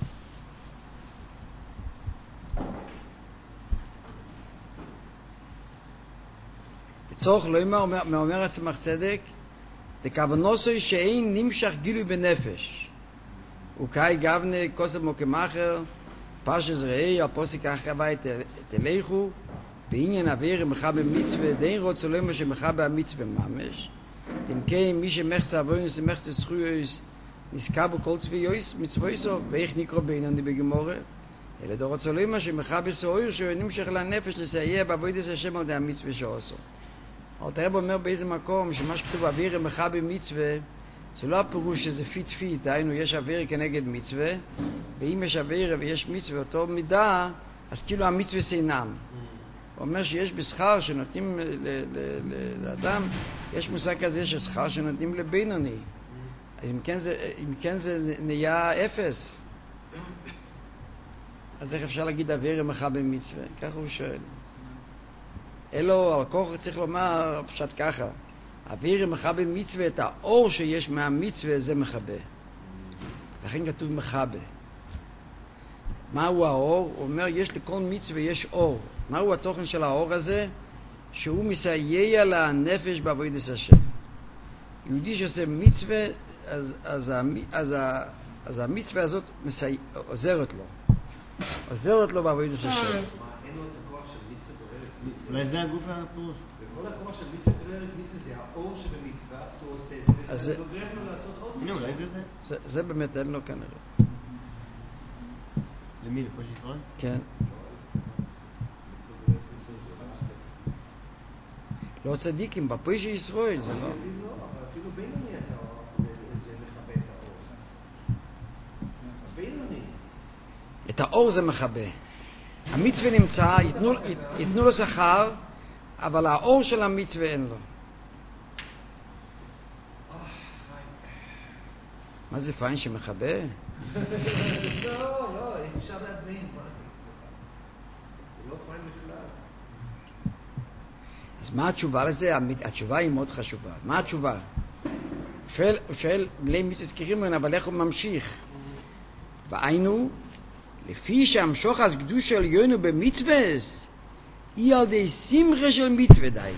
בצורך לא אומר, מאומר הצמח צדק, דכוונוסוי שאין נמשך גילוי בנפש. וקאי גבנה כוסף מוקמחר, פרשס ראי, על פוסק אחרבי תלכו, בעניין אוויר מחה במצווה, דין רוצה למה שמחה במצווה ממש. תמכי מי שמחצה אבוינוס ומחצה זכויוס, נזכה בו כל צביוס, מצוויסו, ואיך נקרא בינוני בגמורה. אלא דו רוצה למה שמחה בסעויר, שהוא נמשך לנפש לסייע בעבודת השם על די המצווה שעושו. אבל תראה אומר באיזה מקום שמה שכתוב אוויר מחה במצווה, זה לא הפירוש שזה פיט פיט, דהיינו יש אוויר כנגד מצווה, ואם יש אוויר ויש מצווה אותו מידה, אז כאילו המצווה סינם. הוא אומר שיש בשכר שנותנים לאדם, יש מושג כזה ששכר שנותנים לבינוני. אז אם כן זה, אם כן זה נהיה אפס, אז איך אפשר להגיד אוויר מחה במצווה? ככה הוא שואל. אלו, על כוח צריך לומר פשוט ככה, אוויר מחה במצווה, את האור שיש מהמצווה זה מחבה. לכן כתוב מחבה. מהו האור? הוא אומר, יש לכל מצווה יש אור. מהו התוכן של האור הזה? שהוא מסייע לנפש בעבודת השם. יהודי שעושה מצווה, אז, אז, אז, אז, אז המצווה הזאת מסי... עוזרת לו. עוזרת לו בעבודת השם. אולי זה הגוף הפירוש. וכל הכוח של מצווה כלרס, מצווה זה האור שבמצווה, הוא עושה את זה, וזה גורם לו לעשות עוד מצווה. אולי זה זה? זה באמת אין לו כנראה. למי? לפוש ישראל? כן. לא צדיקים, בפוש ישראל זה לא. אפילו בינוני זה מכבה את האור. בינוני. את האור זה מכבה. המצווה נמצא, ייתנו, ייתנו לו שכר, אבל האור של המצווה אין לו. מה זה פיין שמכבה? לא, לא, אפשר להבין. זה לא פיין בכלל. אז מה התשובה לזה? התשובה היא מאוד חשובה. מה התשובה? הוא שואל, הוא שואל, מלא מצווה זכירים ממנו, אבל איך הוא ממשיך? והיינו, לפי שהמשוך אז קדוש עליונו במצווה, היא על די שמחה של מצווה די.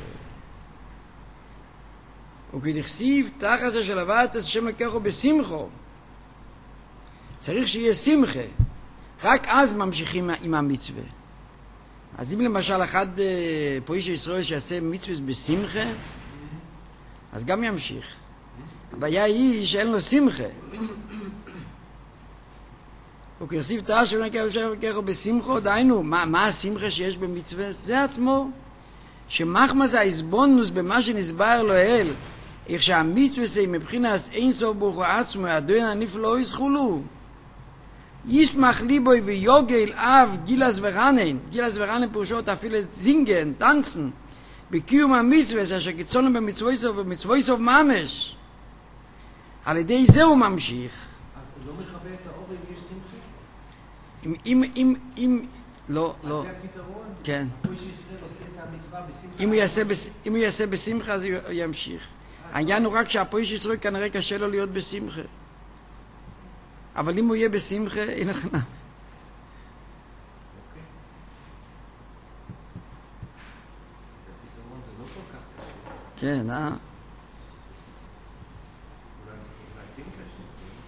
וכדכסיב תחת של הבאת השם לקחו בשמחו. צריך שיהיה שמחה. רק אז ממשיכים עם המצווה. אז אם למשל אחד פה איש ישראל שיעשה מצווה בשמחה, אז גם ימשיך. הבעיה היא שאין לו שמחה. וכרסיב תא שבנה ככה בשמחו, דיינו, מה, מה השמחה שיש במצווה? זה עצמו, שמחמא זה ההסבונוס במה שנסבר לו אל, איך שהמצווה זה מבחינת אין סוף ברוך הוא עצמו, הדוין הנפלא יזכולו. ישמח ליבוי ויוגל אב גילס ורנן, גילס ורנן פירושו תפיל זינגן, טנצן, בקיום המצווה, זה שקיצונו במצווה סוף ובמצווה סוף ממש. על ידי זה הוא ממשיך. אז הוא לא מכבה את האור אם יש שמחה? אם, אם, אם, אם, לא, אז לא, זה הפתרון? כן. פה שישראל עושה את המצווה בשמחה. אם הוא יעשה, בס- אם הוא יעשה בשמחה, אז הוא ימשיך. העניין הוא רק שהפויש ישראל כנראה קשה לו להיות בשמחה. אבל אם הוא יהיה בשמחה, אין הכנע. הפתרון זה לא כל כך קשה. כן, אה? אולי אולי כן קשה.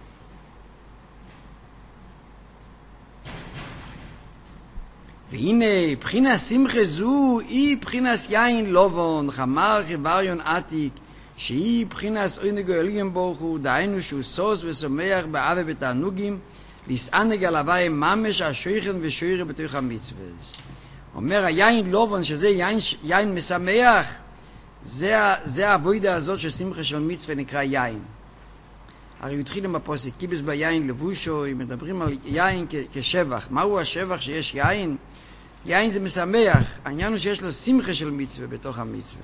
והנה, בחינת שמחה זו היא בחינת יין לובון, חמר חבריון עתיק, שהיא בחינת עונג אלוהים ברוך הוא, דהיינו שהוא סוס ושמח באהבה בתענוגים, לסענג על הוואי ממש השויכן ושוירה בתוך המצווה. אומר היין לובון, שזה יין, יין משמח, זה, זה העבודה הזאת של שמחה של מצווה נקרא יין. הרי הוא התחיל עם הפוסק, קיבס ביין לבושו, אם מדברים על יין כ- כשבח. מהו השבח שיש יין? יין זה משמח, העניין הוא שיש לו שמחה של מצווה בתוך המצווה.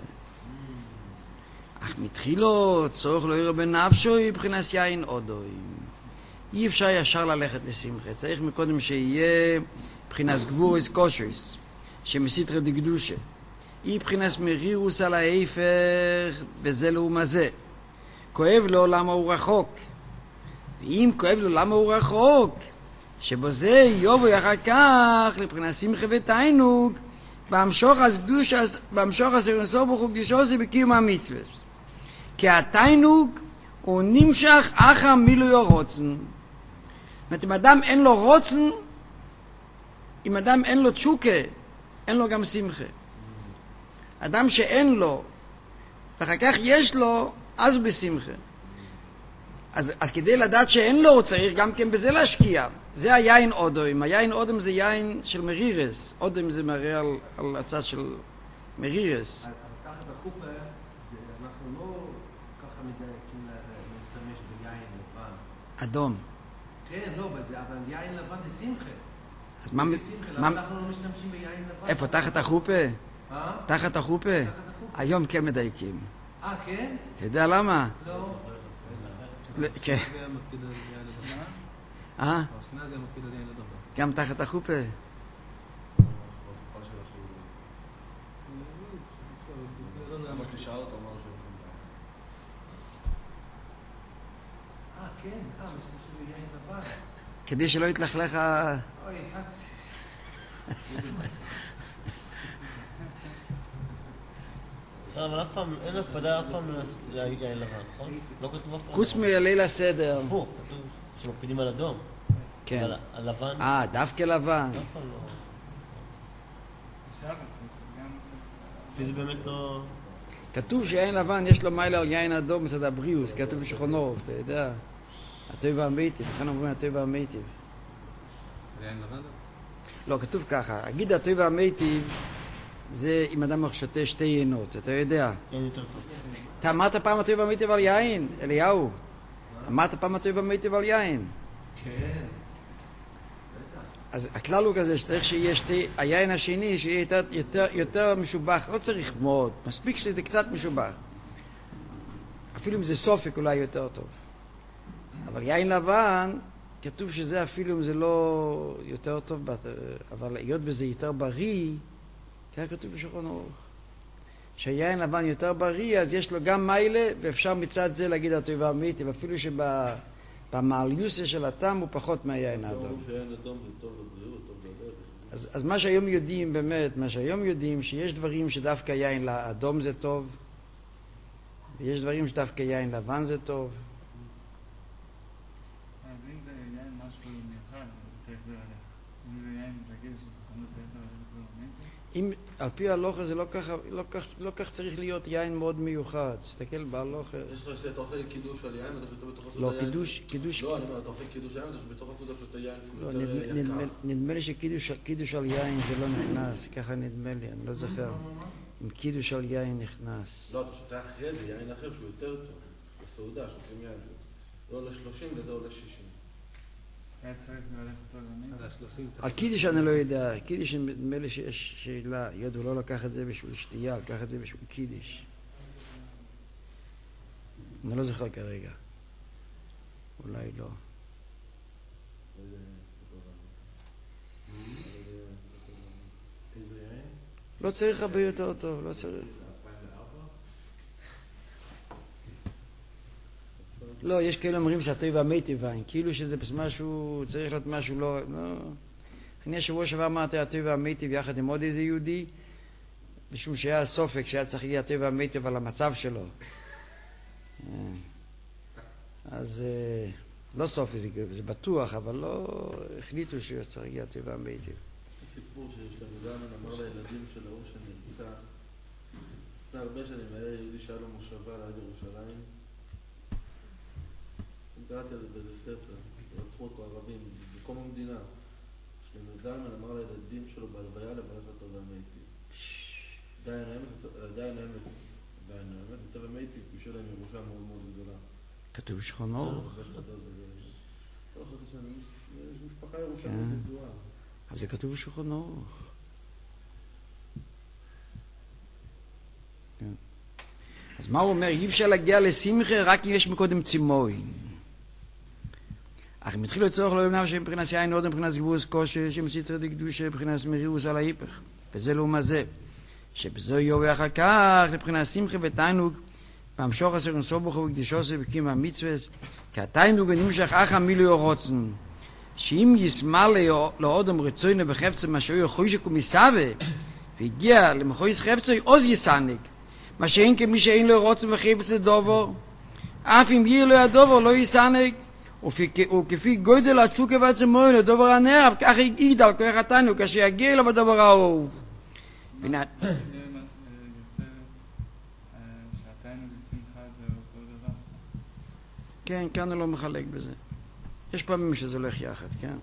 אך מתחילו צורך לא יראה בנפשו מבחינת יין עודו. אי אפשר ישר ללכת לשמחה, צריך מקודם שיהיה מבחינת גבורס קושרס, שמסתרא דקדושה. אי מבחינת מרירוס על ההפך, וזה לעומת זה. כואב לו למה הוא רחוק. ואם כואב לו למה הוא רחוק, שבו זה יובו אחר כך לבחינת שמחה ותענוג, בהמשוך אז קדוש, בהמשוך אז הרנסור ברוך הוא קדושו זה בקיום המצווה. כי התענוג הוא נמשך אחר מילוי הרוצן. זאת אומרת, אם אדם אין לו רוצן, אם אדם אין לו תשוקה, אין לו גם שמחה. אדם שאין לו, ואחר כך יש לו, אז הוא בשמחה. אז, אז כדי לדעת שאין לו, הוא צריך גם כן בזה להשקיע. זה היין אודם. היין אודם זה יין של מרירס. אודם זה מראה על, על הצד של מרירס. אבל תחת החופה, זה- אנחנו לא ככה מדייקים לה- להשתמש ביין לבן. אדום. כן, לא, אבל זה- אבל יין לבן זה שמחה. אז מה... זה שמחה, מה למה אנחנו לא משתמשים ביין לבן? איפה? תחת החופה? אה? תחת החופה? תחת החופה. היום כן מדייקים. אה, כן? אתה יודע למה? לא. לא, כן. זה המקפיד על יין לדבר. אה? השנה זה המקפיד על יין לדבר. גם תחת החופה? אה, כן, אה, משתמשים ביין לבן. כדי שלא יתלכלך ה... אוי, אה, בסדר, אבל אף פעם, אין הקפדה אף פעם ליין לבן, נכון? לא כתוב אף פעם. חוץ מליל הסדר. הפוך, כתוב שמקפידים על אדום. כן. אבל הלבן, אה, דווקא לבן. אף פעם לא. שבת, זה גם זה. לפי זה באמת לא... כתוב שיין לבן יש לו מיילה על יין אדום מצד הבריאוס, כתוב בשולחן אורך, אתה יודע. הטוב והמיטיב, לכן אומרים הטוב והמיטיב. זה יין לבן? לא, כתוב ככה, הגיד הטוב והמיטיב זה אם אדם שותה שתי יינות, אתה יודע. אין יותר טוב. אתה אמרת פעם הטוב והמיטיב על יין, אליהו? אמרת פעם הטוב והמיטיב על יין. כן. אז הכלל הוא כזה שצריך שיהיה שתי, היין השני שיהיה יותר, יותר, יותר משובח, לא צריך מאוד, מספיק שזה קצת משובח. אפילו אם זה סופק אולי יותר טוב. אבל יין לבן, כתוב שזה אפילו אם זה לא יותר טוב, אבל היות וזה יותר בריא, כך כתוב בשולחן אורך. שהיין לבן יותר בריא, אז יש לו גם מיילה, ואפשר מצד זה להגיד הטוב והמיטיב, אפילו שבמעליוסה של הטעם הוא פחות מהיין האדום. שיין אדום זה טוב לבריאות, טוב ללב. אז, אז מה שהיום יודעים באמת, מה שהיום יודעים, שיש דברים שדווקא יין אדום זה טוב, ויש דברים שדווקא יין לבן זה טוב. אז אם זה יין משהו מיוחד, צריך ללכת. אם זה יין רגיל שבחנות צריך ללכת זה אמיתי. אם על פי ההלוכה זה לא כך, לא כך, לא כך צריך להיות יין מאוד מיוחד. תסתכל בהלוכה. יש לך שאתה עושה קידוש על יין, ואתה שותה בתוך הסעודה לא, יין. קידוש, קידוש, לא, אני אומר, אתה עושה קידוש יין, ואתה בתוך הסעודה שותה יין שהוא לא, יותר נדמה, יקר. נדמה, נדמה לי שקידוש קידוש על יין זה לא נכנס, ככה נדמה לי, אני לא זוכר. אם קידוש על יין נכנס. לא, אתה שותה אחרי זה יין אחר שהוא יותר טוב. בסעודה שותים יין. זה עולה שלושים וזה עולה שישים. היה צריך ללכת אותו למיץ. על קידוש אני לא יודע, קידוש נדמה לי שיש שאלה, היות הוא לא לקח את זה בשביל שתייה, לקח את זה בשביל קידוש. אני לא זוכר כרגע. אולי לא. לא צריך הרבה יותר טוב, לא צריך. לא, יש כאלה אומרים שהטוב והמיטיב, כאילו שזה משהו, צריך להיות משהו לא... לא. אני השבוע שעבר אמרתי הטוב והמיטיב יחד עם עוד איזה יהודי, משום שהיה סופק שהיה צריך להגיע הטוב והמיטיב על המצב שלו. אז לא סופי, זה, זה בטוח, אבל לא החליטו שהוא צריך להגיע הטוב והמיטיב. סיפור שיש לנו גם אמר לילדים של ההוא שנרצח לפני הרבה שנים היה יהודי שהיה לו מושבה ליד ירושלים. קראתי על זה באיזה ספר, רצחו אותו ערבים בקום המדינה. שלמה זלמן אמר לילדים שלו בהלוויה לברך אותו והמיטיב. דיין אמס, דיין אמס, דיין אמס, אותו והמיטיב בשביל להם ירושה מאוד מאוד גדולה. כתוב שכון אורך. יש משפחה ירושה מאוד גדולה. אבל זה כתוב בשולחן אורך. אז מה הוא אומר? אי אפשר להגיע לשמחה רק אם יש מקודם צימוי. אך אם התחילו לצורך לא ימנב שמבחינת יין עוד מבחינת גבוס קושי שמסתר דקדושה מבחינת מרירוס על ההיפך. וזה לא מה זה. שבזו יובי אחר כך לבחינת שמחה ותיינוג בהמשוך עשר נסובוכו וקדישוסו בקים המצווס כי התיינוג נמשך אחר מילוי רוצן. שאם יסמל לאודם רצוינו וחפצה מה שהוא חוישק ומסווה והגיע למחויס חפצה עוז יסנק מה שאין כמי שאין לו רוצן וחפצה דובר אף אם יהיה לו הדובר לא יסנק וכפי גודל התשוקה והצמוין לדובר הנרב כך יגדל כוח התינו כאשר יגיע לו בדובר האהוב זה יוצא שהתינו בשמחה זה אותו דבר? כן, כאן הוא לא מחלק בזה. יש פעמים שזה הולך יחד, כן?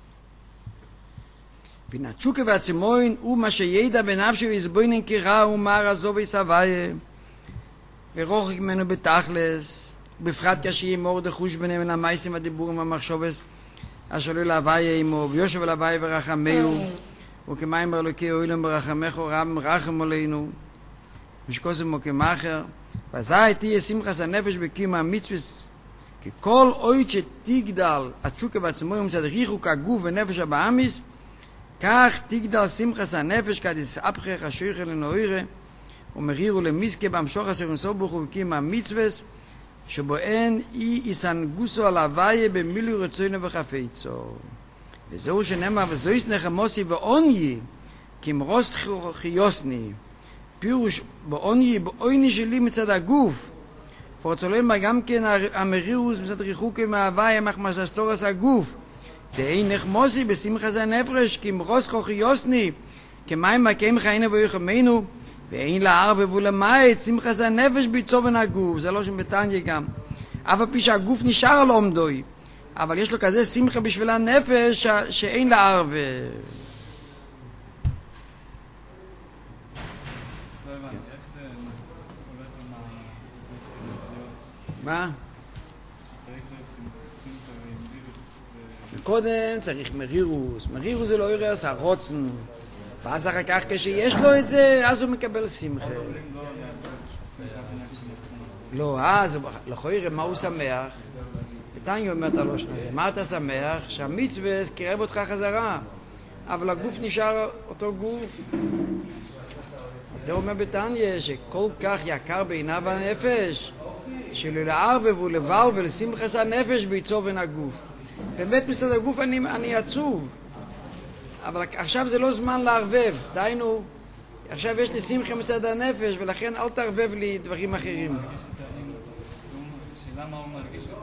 ונתשוקה והצמוין הוא מה שידע בנפשו ויסבוינן כרע ומר עזו ויסוויה ורוחק ממנו בתכלס בפחד כאשר מור דחוש ביניהם אל המייסים הדיבורים והמחשובס אשר לא להוויה עמו ויושב אל הוויה ורחמהו וכמים ברלוקי אוילם ברחמך רב רחם עלינו משקוסם וכמאחר ועזי תהיה שמחת הנפש בקים המצווס כי כל אויד שתגדל התשוקה והצמוי ומצד ריחוק הגוף ונפש הבאמיס כך תגדל שמחת הנפש כדיס אפחך השויכה לנוירה ומרירו למיסקה בהמשוך עשר נסובוך ובקים המצווס שבו אין אי יסנגוסו על הוויה במילוי רצוינו וחפצו וזהו שנאמר וזויס נחמוסי ועוני כמרוס חיוסני פירוש בעוני בעוני שלי מצד הגוף פורצולים גם כן המרירוס מצד ריחוקי מההוויה מחמס אסטורס הגוף ואין נחמוסי בשמחת הנפש כמרוס חיוסני כמים מקים חיינו ויחמנו ואין לערבב ולמעט שמחת הנפש בצובן הגוף זה לא שבתניא גם אף על פי שהגוף נשאר על עומדוי אבל יש לו כזה שמחה בשביל הנפש שאין לה ערב. לא הבנתי, איך זה הולך עם ה... מה? שצריך להיות שמחה ומרירוס. קודם צריך מרירוס. מרירוס זה לא ירס, הרוצן. ואז אחר כך כשיש לו את זה, אז הוא מקבל שמחה. לא, אז לכו יראה מה הוא שמח. תניא אומרת לו שניה, מה אתה שמח? שהמצווה קרב אותך חזרה, אבל הגוף נשאר אותו גוף. אז זה אומר בתניא שכל כך יקר בעיניו הנפש, שלא לערבב ולבל ולשמחת הנפש בצובן הגוף. באמת מצד הגוף אני, אני עצוב, אבל עכשיו זה לא זמן לערבב, דיינו, עכשיו יש לי שמחה מצד הנפש, ולכן אל תערבב לי דברים אחרים. למה הוא מרגיש אותה?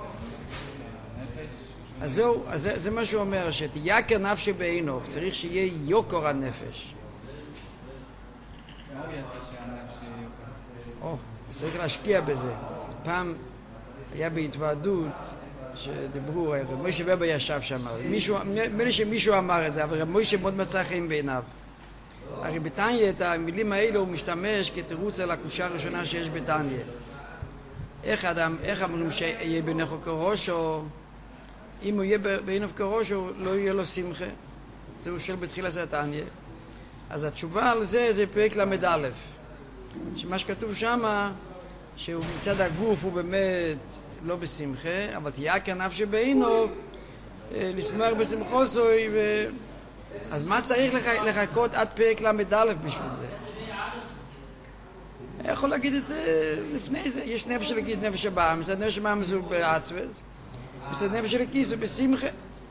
אז זהו, אז זה, זה מה שהוא אומר, שתייקר נפשי בעינו, צריך שיהיה יוקר הנפש. מה הוא יעשה שהנפש יהיה יוקר? או, צריך להשקיע בזה. פעם היה בהתוועדות שדיברו, רב מוישה ברבר ישב שם, נדמה לי שמישהו אמר את זה, אבל רב מוישה מאוד מצא חן בעיניו. הרי בתניא את המילים האלו הוא משתמש כתירוץ על הקושה הראשונה שיש בתניא. איך אדם, איך אמרים שיהיה בינך כראשו, אם הוא יהיה בעיניו כראשו, לא יהיה לו שמחה. זהו של בתחילת התניא. אז התשובה על זה זה פרק למד א', שמה שכתוב שם, שהוא מצד הגוף הוא באמת לא בשמחה, אבל תייקר נפשי בעינו, לשמוח בשמחוסוי, ו... אז מה צריך לחכות עד פרק למד א' בשביל זה? אני יכול להגיד את זה לפני זה. יש נפש של הכיס, נפש הבאה, מצד נפש הבאה הוא בעצבס, מצד נפש של הכיס הוא בשמחה.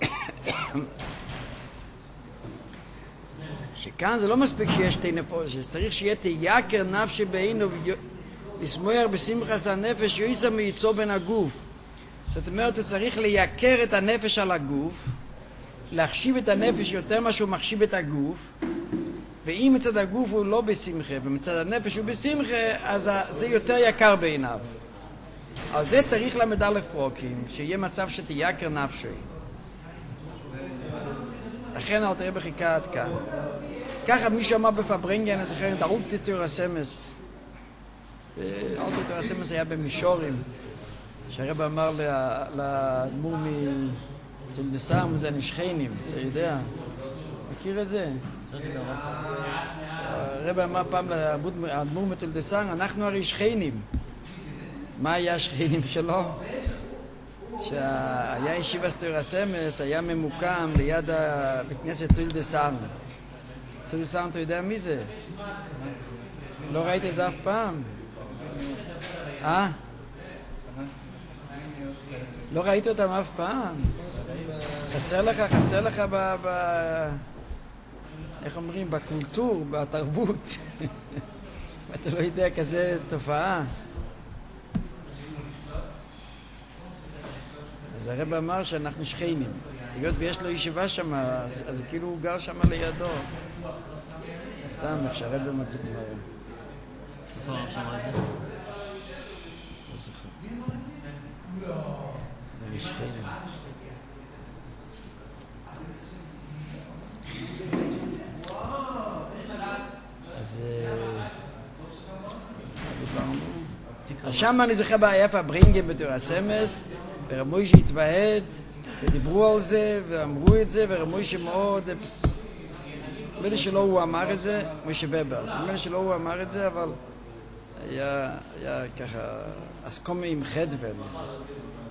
שכאן זה לא מספיק שיש שתי נפש, צריך שיהיה תייקר נפשי בעינו וישמוח בשמחת הנפש יויסה מייצור בין הגוף. זאת אומרת, הוא צריך לייקר את הנפש על הגוף, להחשיב את הנפש יותר מה שהוא מחשיב את הגוף, ואם מצד הגוף הוא לא בשמחה ומצד הנפש הוא בשמחה, אז זה יותר יקר בעיניו. על זה צריך למד א' פרוקים, שיהיה מצב שתייקר נפשי. לכן אל תראה בחיקה עד כאן. ככה מי שאמר בפברנגן, אני זוכר, את אלטי תורה סמס. אלטי תורה סמס היה במישורים, שהרב אמר לאדמו"ר מתולדסם, זה נשכנים, אתה יודע? מכיר את זה? הרב אמר פעם לאדמו"ר מתולדסם, אנחנו הרי שכנים. מה היה השכנים שלו? שהיה ישיבת תורה סמס, היה ממוקם ליד בית כנסת תולדסם. תולדסם, אתה יודע מי זה? לא ראית את זה אף פעם? אה? לא ראית אותם אף פעם? חסר לך, חסר לך ב... ב... איך אומרים? בקולטור, בתרבות. אתה לא יודע כזה תופעה. אז הרב אמר שאנחנו שכנים. היות ויש לו ישיבה שם, אז, אז כאילו הוא גר שם לידו. סתם, איך שהרב מפיץ דברים. איפה הרב שמע את זה? לא זוכר. זה שכנים. אז... אז שם אני זוכר בעייפה ברינגן בתורה סמס, ורמוי שהתוועד, ודיברו על זה, ואמרו את זה, ורמוי שמאוד... נדמה לי שלא הוא אמר את זה, מוישה ובר. נדמה לי שלא הוא אמר את זה, אבל היה, היה ככה, אסקומה עם חדווה.